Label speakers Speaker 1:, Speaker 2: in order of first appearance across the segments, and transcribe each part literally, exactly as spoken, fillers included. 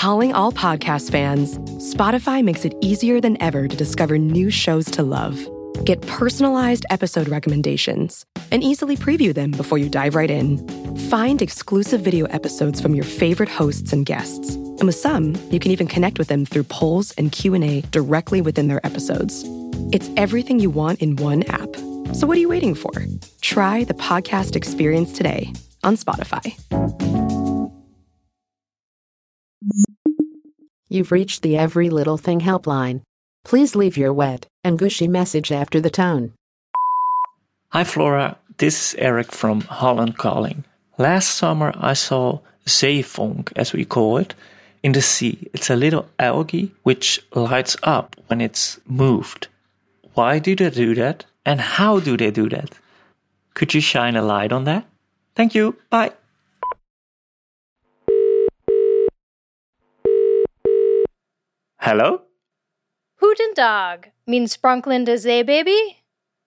Speaker 1: Calling all podcast fans, Spotify makes it easier than ever to discover new shows to love. Get personalized episode recommendations and easily preview them before you dive right in. Find exclusive video episodes from your favorite hosts and guests. And with some, you can even connect with them through polls and Q and A directly within their episodes. It's everything you want in one app. So what are you waiting for? Try the podcast experience today on Spotify.
Speaker 2: You've reached the Every Little Thing helpline. Please leave your wet and gushy message after the tone.
Speaker 3: Hi Flora, this is Eric from Holland Calling. Last summer I saw zeevonk, as we call it, in the sea. It's a little algae which lights up when it's moved. Why do they do that? And how do they do that? Could you shine a light on that? Thank you. Bye. Hello?
Speaker 4: Hoedendog means Spranklende zeebaby?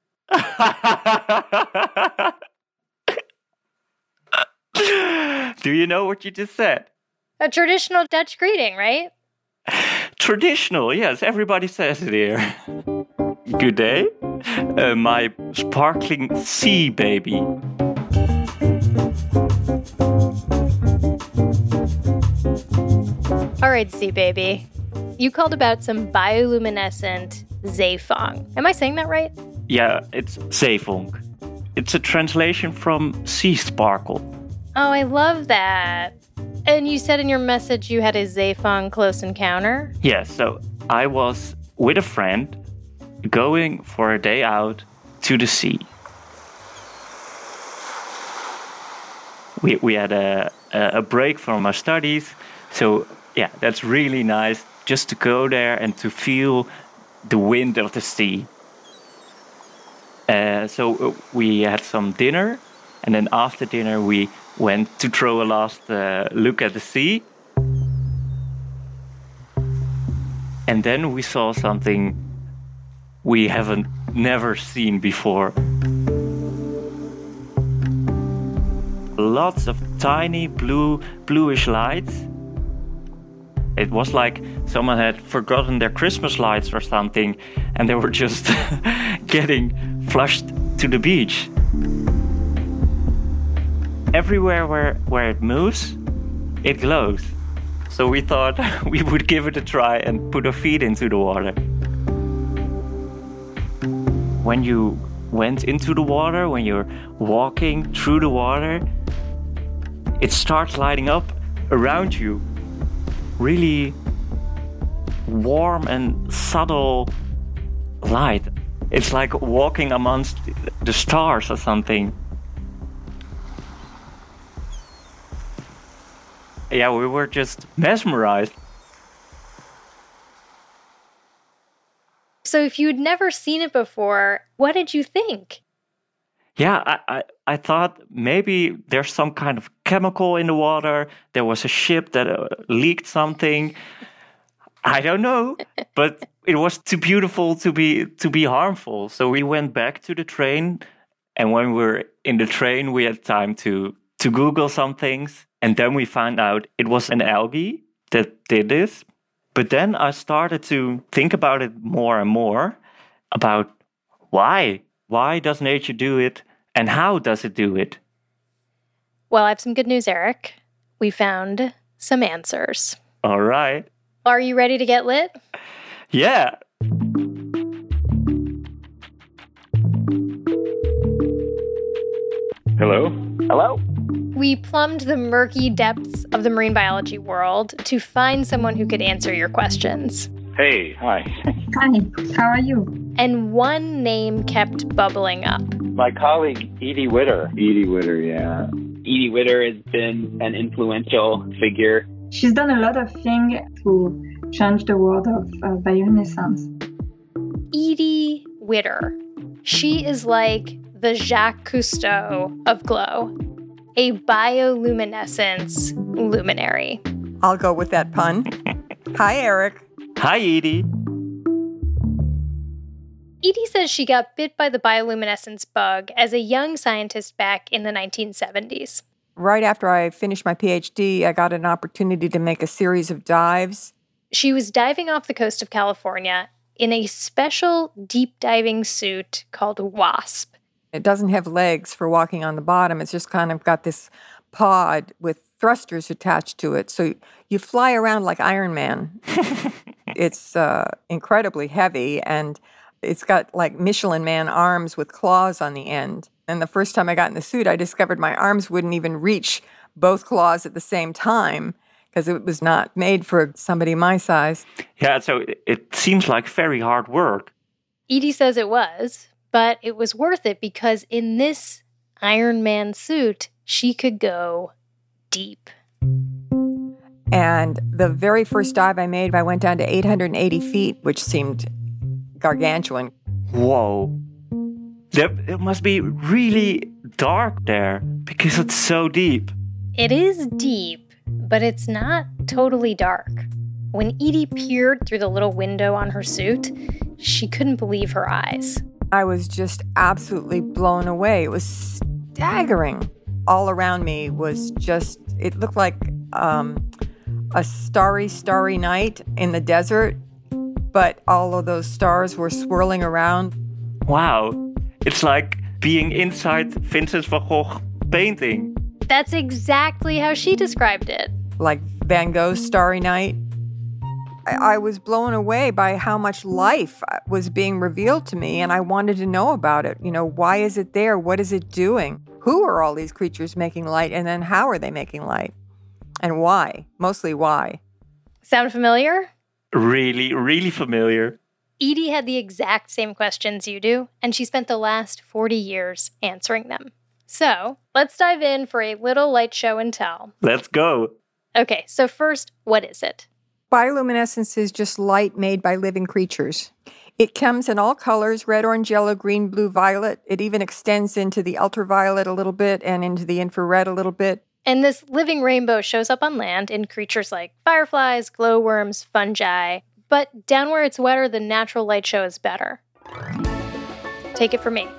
Speaker 3: Do you know what you just said?
Speaker 4: A traditional Dutch greeting, right?
Speaker 3: Traditional, yes. Everybody says it here. Good day. Uh, my sparkling sea baby.
Speaker 4: All right, sea baby. You called about some bioluminescent zeevonk. Am I saying that right?
Speaker 3: Yeah, it's zeevonk. It's a translation from sea sparkle.
Speaker 4: Oh, I love that. And you said in your message you had a zeevonk close encounter?
Speaker 3: Yeah, so I was with a friend going for a day out to the sea. We we had a, a break from our studies, so yeah, that's really nice just to go there and to feel the wind of the sea. Uh, so we had some dinner, and then after dinner we went to throw a last uh, look at the sea. And then we saw something we haven't never seen before. Lots of tiny blue, bluish lights. It was like someone had forgotten their Christmas lights or something, and they were just getting flushed to the beach. Everywhere where, where it moves, it glows. So we thought we would give it a try and put our feet into the water. When you went into the water, when you're walking through the water, it starts lighting up around you. Really warm and subtle light. It's like walking amongst the stars or something. Yeah, we were just mesmerized.
Speaker 4: So if you'd never seen it before, what did you think?
Speaker 3: Yeah, I, I, I thought maybe there's some kind of chemical in the water. There was a ship that uh, leaked something. I don't know, but it was too beautiful to be to be harmful. So we went back to the train, and when we were in the train, we had time to to Google some things, and then we found out it was an algae that did this. But then I started to think about it more and more, about why. Why does nature do it, and how does it do it?
Speaker 4: Well, I have some good news, Eric. We found some answers.
Speaker 3: All right.
Speaker 4: Are you ready to get lit?
Speaker 3: Yeah.
Speaker 5: Hello?
Speaker 6: Hello?
Speaker 4: We plumbed the murky depths of the marine biology world to find someone who could answer your questions.
Speaker 5: Hey, hi.
Speaker 7: Hi, how are you?
Speaker 4: And one name kept bubbling up.
Speaker 6: My colleague, Edie Witter.
Speaker 5: Edie Witter, yeah.
Speaker 6: Edie Witter has been an influential figure.
Speaker 7: She's done a lot of things to change the world of uh, bioluminescence.
Speaker 4: Edie Witter. She is like the Jacques Cousteau of Glow, a bioluminescence luminary.
Speaker 8: I'll go with that pun. Hi, Eric.
Speaker 3: Hi, Edie.
Speaker 4: Edie says she got bit by the bioluminescence bug as a young scientist back in the nineteen seventies.
Speaker 8: right after I finished my PhD, I got an opportunity to make a series of dives.
Speaker 4: She was diving off the coast of California in a special deep diving suit called WASP.
Speaker 8: It doesn't have legs for walking on the bottom. It's just kind of got this pod with thrusters attached to it. So you fly around like Iron Man. It's uh, incredibly heavy, and it's got like Michelin Man arms with claws on the end. And the first time I got in the suit, I discovered my arms wouldn't even reach both claws at the same time because it was not made for somebody my size.
Speaker 3: Yeah, so it, it seems like very hard work.
Speaker 4: Edie says it was, but it was worth it because in this Iron Man suit, she could go deep.
Speaker 8: And the very first dive I made, I went down to eight hundred eighty feet, which seemed gargantuan.
Speaker 3: Whoa. That, it must be really dark there because it's so deep.
Speaker 4: It is deep, but it's not totally dark. When Edie peered through the little window on her suit, she couldn't believe her eyes.
Speaker 8: I was just absolutely blown away. It was staggering. All around me was just, it looked like um, a starry, starry night in the desert, but all of those stars were swirling around.
Speaker 3: Wow. It's like being inside Vincent van Gogh painting.
Speaker 4: That's exactly how she described it.
Speaker 8: Like Van Gogh's Starry Night. I, I was blown away by how much life was being revealed to me, and I wanted to know about it. You know, why is it there? What is it doing? Who are all these creatures making light? And then how are they making light? And why? Mostly why?
Speaker 4: Sound familiar?
Speaker 3: Really, really familiar.
Speaker 4: Edie had the exact same questions you do, and she spent the last forty years answering them. So, let's dive in for a little light show and tell.
Speaker 3: Let's go.
Speaker 4: Okay, so first, what is it?
Speaker 8: Bioluminescence is just light made by living creatures. It comes in all colors, red, orange, yellow, green, blue, violet. It even extends into the ultraviolet a little bit and into the infrared a little bit.
Speaker 4: And this living rainbow shows up on land in creatures like fireflies, glowworms, fungi. But down where it's wetter, the natural light show is better. Take it from me.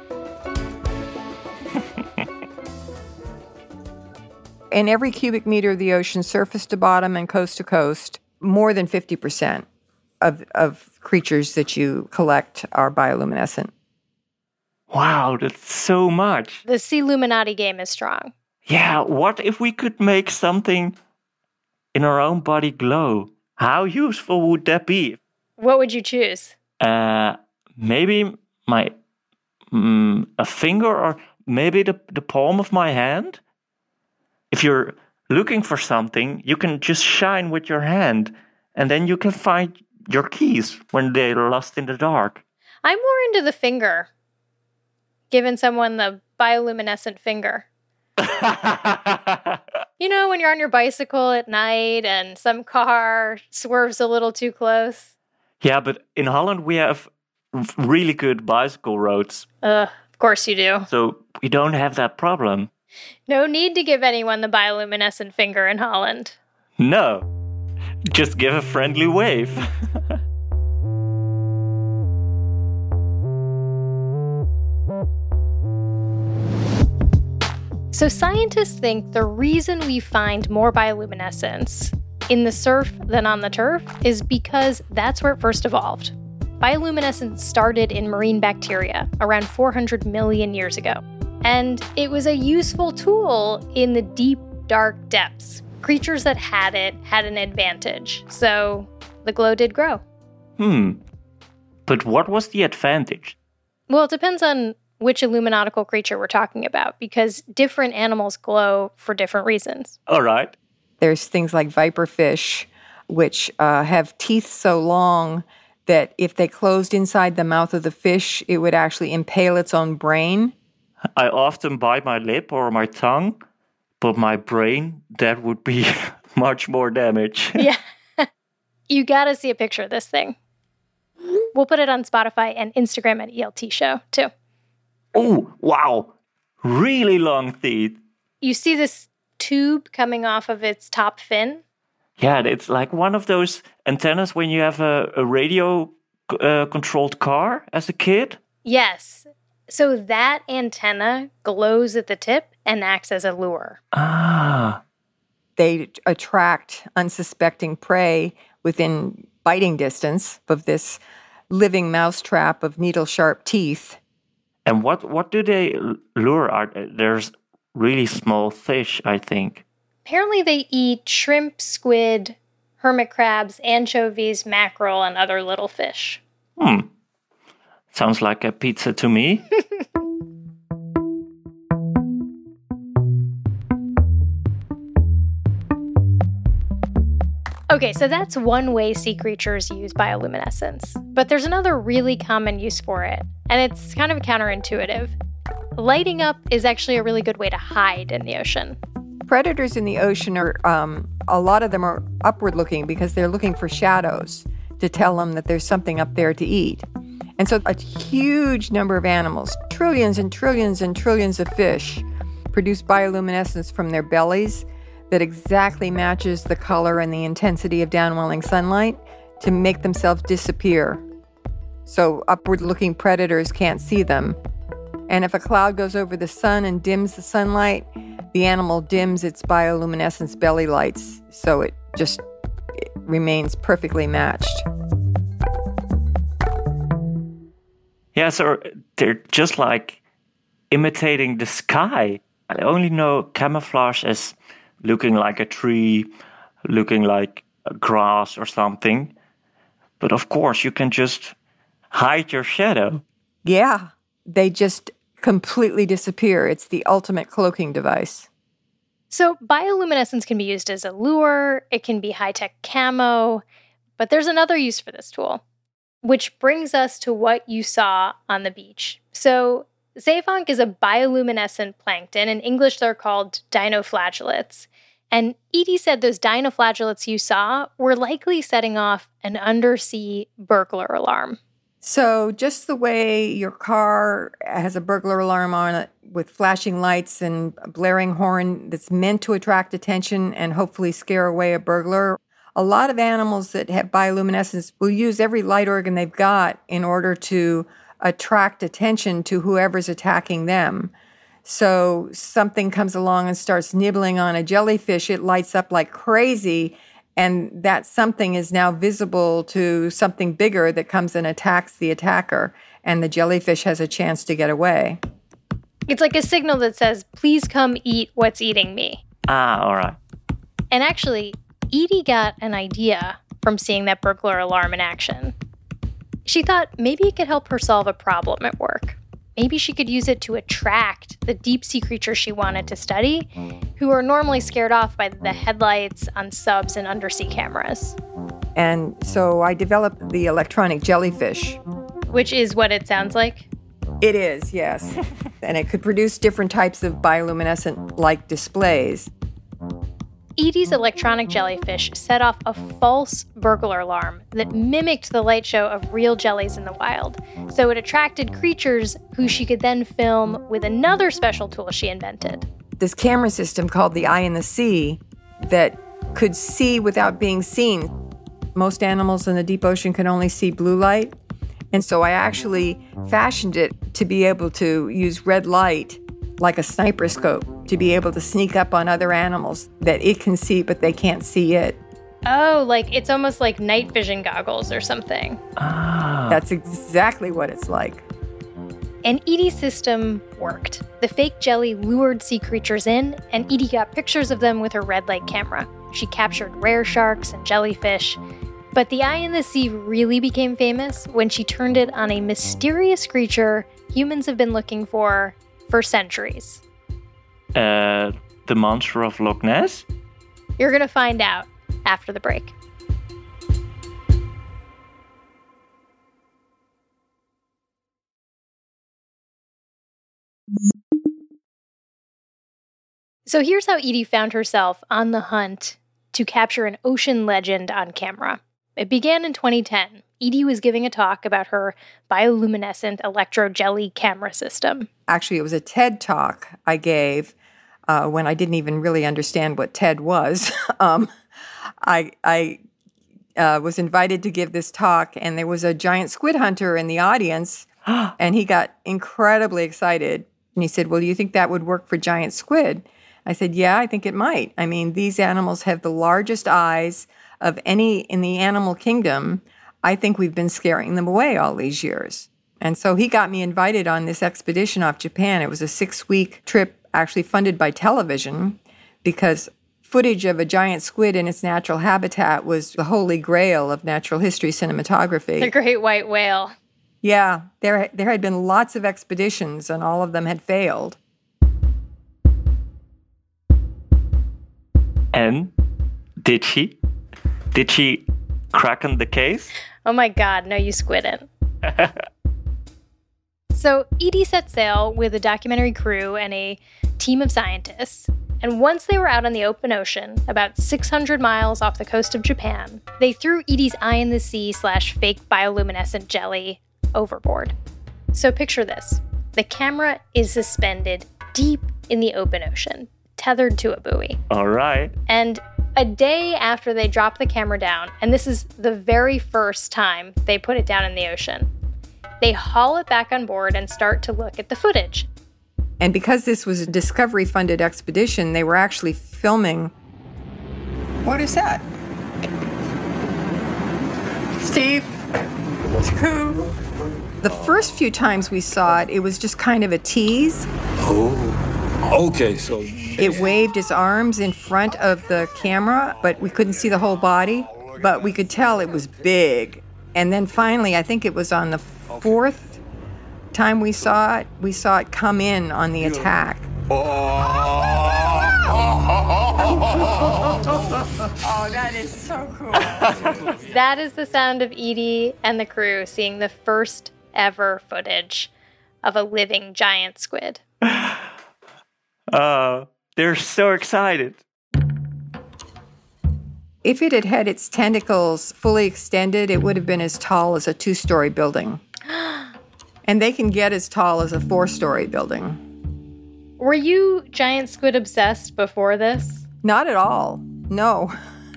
Speaker 8: In every cubic meter of the ocean, surface to bottom and coast to coast, more than fifty percent of, of creatures that you collect are bioluminescent.
Speaker 3: Wow, that's so much.
Speaker 4: The Sealuminati game is strong.
Speaker 3: Yeah, what if we could make something in our own body glow? How useful would that be?
Speaker 4: What would you choose?
Speaker 3: Uh, maybe my mm, a finger or maybe the, the palm of my hand. If you're looking for something, you can just shine with your hand, and then you can find your keys when they're lost in the dark.
Speaker 4: I'm more into the finger. Giving someone the bioluminescent finger. You know, when you're on your bicycle at night and some car swerves a little too close.
Speaker 3: Yeah, but in Holland we have really good bicycle roads.
Speaker 4: Ugh, of course you do.
Speaker 3: So we don't have that problem.
Speaker 4: No need to give anyone the bioluminescent finger in Holland.
Speaker 3: No, just give a friendly wave.
Speaker 4: So scientists think the reason we find more bioluminescence in the surf than on the turf is because that's where it first evolved. Bioluminescence started in marine bacteria around four hundred million years ago. And it was a useful tool in the deep, dark depths. Creatures that had it had an advantage. So the glow did grow.
Speaker 3: Hmm. But what was the advantage?
Speaker 4: Well, it depends on which illuminatical creature we're talking about, because different animals glow for different reasons.
Speaker 3: All right.
Speaker 8: There's things like viperfish, which uh, have teeth so long that if they closed inside the mouth of the fish, it would actually impale its own brain.
Speaker 3: I often bite my lip or my tongue, but my brain, that would be much more damage.
Speaker 4: Yeah. You gotta see a picture of this thing. We'll put it on Spotify and Instagram at E L T Show, too.
Speaker 3: Oh, wow. Really long teeth.
Speaker 4: You see this tube coming off of its top fin?
Speaker 3: Yeah, it's like one of those antennas when you have a, a radio uh, controlled car as a kid.
Speaker 4: Yes. So that antenna glows at the tip and acts as a lure.
Speaker 3: Ah.
Speaker 8: They attract unsuspecting prey within biting distance of this living mousetrap of needle-sharp teeth.
Speaker 3: And what, what do they lure? Are There's really small fish, I think.
Speaker 4: Apparently they eat shrimp, squid, hermit crabs, anchovies, mackerel, and other little fish.
Speaker 3: Hmm. Sounds like a pizza to me.
Speaker 4: Okay, so that's one way sea creatures use bioluminescence. But there's another really common use for it, and it's kind of counterintuitive. Lighting up is actually a really good way to hide in the ocean.
Speaker 8: Predators in the ocean are, um, a lot of them are upward looking because they're looking for shadows to tell them that there's something up there to eat. And so a huge number of animals, trillions and trillions and trillions of fish, produce bioluminescence from their bellies that exactly matches the color and the intensity of downwelling sunlight to make themselves disappear. So upward-looking predators can't see them. And if a cloud goes over the sun and dims the sunlight, the animal dims its bioluminescence belly lights, so it just it remains perfectly matched.
Speaker 3: Yeah, so they're just like imitating the sky. I only know camouflage as looking like a tree, looking like grass or something. But of course, you can just hide your shadow.
Speaker 8: Yeah, they just completely disappear. It's the ultimate cloaking device.
Speaker 4: So bioluminescence can be used as a lure, it can be high-tech camo, but there's another use for this tool, which brings us to what you saw on the beach. So Xevank is a bioluminescent plankton. In English, they're called dinoflagellates. And Edie said those dinoflagellates you saw were likely setting off an undersea burglar alarm.
Speaker 8: So just the way your car has a burglar alarm on it with flashing lights and a blaring horn that's meant to attract attention and hopefully scare away a burglar, a lot of animals that have bioluminescence will use every light organ they've got in order to attract attention to whoever's attacking them. So something comes along and starts nibbling on a jellyfish, it lights up like crazy, and that something is now visible to something bigger that comes and attacks the attacker, and the jellyfish has a chance to get away.
Speaker 4: It's like a signal that says, please come eat what's eating me.
Speaker 3: Ah, all right.
Speaker 4: And actually, Edie got an idea from seeing that burglar alarm in action. She thought maybe it could help her solve a problem at work. Maybe she could use it to attract the deep-sea creatures she wanted to study, who are normally scared off by the headlights on subs and undersea cameras.
Speaker 8: And so I developed the electronic jellyfish.
Speaker 4: Which is what it sounds like?
Speaker 8: It is, yes. And it could produce different types of bioluminescent-like displays.
Speaker 4: Edie's electronic jellyfish set off a false burglar alarm that mimicked the light show of real jellies in the wild. So it attracted creatures who she could then film with another special tool she invented.
Speaker 8: This camera system called the Eye in the Sea that could see without being seen. Most animals in the deep ocean can only see blue light. And so I actually fashioned it to be able to use red light like a sniper scope, to be able to sneak up on other animals that it can see, but they can't see it.
Speaker 4: Oh, like it's almost like night vision goggles or something.
Speaker 3: Ah.
Speaker 8: That's exactly what it's like.
Speaker 4: And Edie's system worked. The fake jelly lured sea creatures in, and Edie got pictures of them with her red light camera. She captured rare sharks and jellyfish. But the Eye in the Sea really became famous when she turned it on a mysterious creature humans have been looking for for centuries.
Speaker 3: Uh, the monster of Loch Ness?
Speaker 4: You're going to find out after the break. So here's how Edie found herself on the hunt to capture an ocean legend on camera. It began in twenty ten. Edie was giving a talk about her bioluminescent electro-jelly camera system.
Speaker 8: Actually, it was a TED talk I gave uh, when I didn't even really understand what TED was. um, I, I uh, was invited to give this talk, and there was a giant squid hunter in the audience And he got incredibly excited. And he said, well, do you think that would work for giant squid? I said, yeah, I think it might. I mean, these animals have the largest eyes of any in the animal kingdom. I think we've been scaring them away all these years. And so he got me invited on this expedition off Japan. It was a six-week trip actually funded by television because footage of a giant squid in its natural habitat was the holy grail of natural history cinematography.
Speaker 4: The great white whale.
Speaker 8: Yeah, there, there had been lots of expeditions, and all of them had failed.
Speaker 3: And did she? Did she crack on the case?
Speaker 4: Oh my God, no, you squiddn't. So Edie set sail with a documentary crew and a team of scientists. And once they were out on the open ocean, about six hundred miles off the coast of Japan, they threw Edie's eye in the sea slash fake bioluminescent jelly overboard. So picture this. The camera is suspended deep in the open ocean, tethered to a buoy.
Speaker 3: All right.
Speaker 4: And a day after they drop the camera down, and this is the very first time they put it down in the ocean, they haul it back on board and start to look at the footage.
Speaker 8: And because this was a Discovery-funded expedition, they were actually filming. What is that? Steve? It's who? The first few times we saw it, it was just kind of a tease.
Speaker 9: Oh, okay, so...
Speaker 8: It waved its arms in front of the camera, but we couldn't see the whole body. But we could tell it was big. And then finally, I think it was on the fourth time we saw it, we saw it come in on the attack.
Speaker 9: Oh,
Speaker 8: that is so cool.
Speaker 4: That is the sound of Edie and the crew seeing the first ever footage of a living giant squid.
Speaker 3: Uh, they're so excited.
Speaker 8: If it had had its tentacles fully extended, it would have been as tall as a two-story building. And they can get as tall as a four-story building.
Speaker 4: Were you giant squid obsessed before this?
Speaker 8: Not at all. No.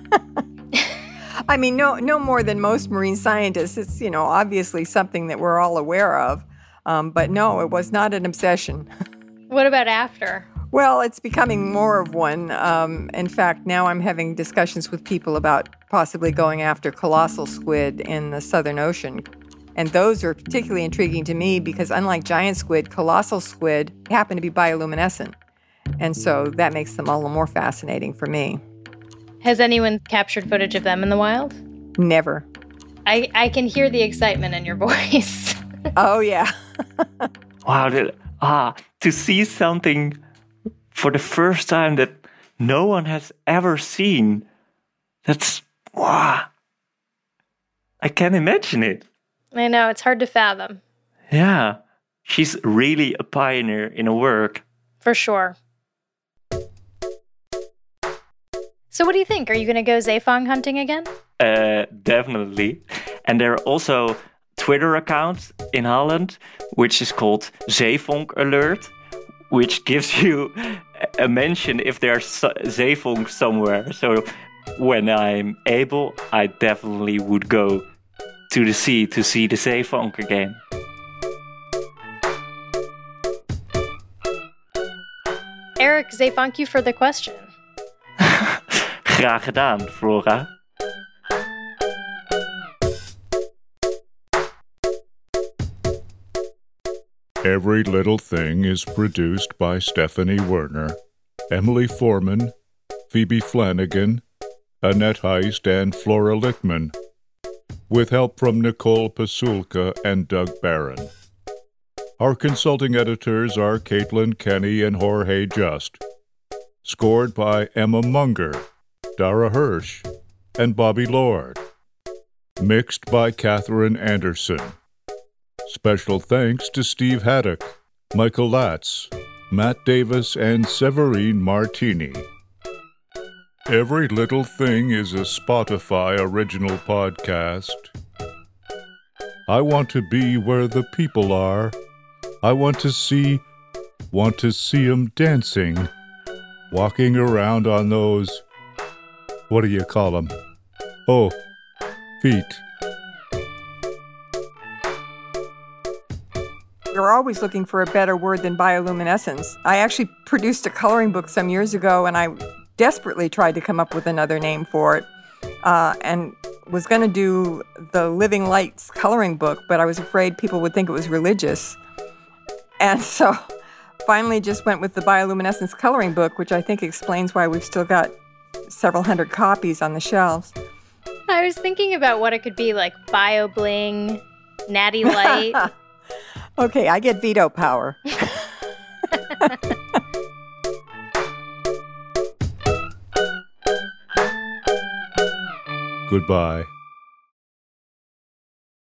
Speaker 8: I mean, no, no more than most marine scientists. It's, you know, obviously something that we're all aware of. Um, but no, it was not an obsession.
Speaker 4: What about after?
Speaker 8: Well, it's becoming more of one. Um, in fact, now I'm having discussions with people about possibly going after colossal squid in the Southern Ocean. And those are particularly intriguing to me because unlike giant squid, colossal squid happen to be bioluminescent. And so that makes them all the more fascinating for me.
Speaker 4: Has anyone captured footage of them in the wild?
Speaker 8: Never.
Speaker 4: I, I can hear the excitement in your voice.
Speaker 8: Oh, yeah.
Speaker 3: Wow, the, ah, to see something for the first time that no one has ever seen, that's, wow. I can't imagine it.
Speaker 4: I know, it's hard to fathom.
Speaker 3: Yeah, she's really a pioneer in her work.
Speaker 4: For sure. So what do you think? Are you going to go zeefonk hunting again?
Speaker 3: Uh, definitely. And there are also Twitter accounts in Holland, which is called Zeefonk Alert, which gives you a mention if there's zeefonk somewhere. So when I'm able, I definitely would go to the sea to see the zeefonk again.
Speaker 4: Eric, zeefonk you for the question.
Speaker 3: Graag gedaan, Flora.
Speaker 10: Every Little Thing is produced by Stephanie Werner, Emily Foreman, Phoebe Flanagan, Annette Heist, and Flora Lichtman, with help from Nicole Pasulka and Doug Barron. Our consulting editors are Caitlin Kenny and Jorge Just. Scored by Emma Munger, Dara Hirsch, and Bobby Lord. Mixed by Catherine Anderson. Special thanks to Steve Haddock, Michael Latz, Matt Davis, and Severine Martini. Every Little Thing is a Spotify original podcast. I want to be where the people are. I want to see, want to see 'em dancing, walking around on those, what do you call them? Oh, feet.
Speaker 8: We're always looking for a better word than bioluminescence. I actually produced a coloring book some years ago, and I desperately tried to come up with another name for it, uh, and was going to do the Living Lights coloring book, but I was afraid people would think it was religious. And so finally just went with the bioluminescence coloring book, which I think explains why we've still got several hundred copies on the shelves.
Speaker 4: I was thinking about what it could be, like BioBling, Natty Light.
Speaker 8: Okay, I get veto power.
Speaker 10: Goodbye.